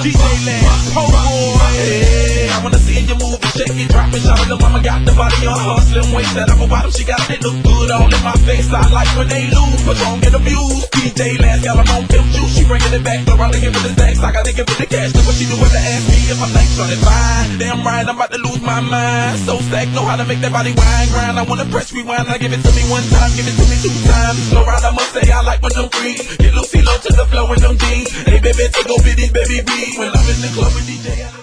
DJ Last, po boy. Hey, I wanna see you move and shake it, drop it, shout it. The mama got the body on her slim waist, that upper bottom she got it look good all in my face. I like when they lose, but don't get abused. DJ Last got them on pimp juice, she bringing it back, around again with the stacks. I got to give it the cash. Look what she do with the ask me if I'm nice, trying to fine. Damn right, I'm about to lose my mind. So stacked, know how to make that body wine grind. I wanna press rewind, I give it to me one time, give it to me two times. Slow round, I must say I like when them green. Get Lucy low to the flow with them jeans. Hey baby, take over this baby B. When I'm in the club with DJ.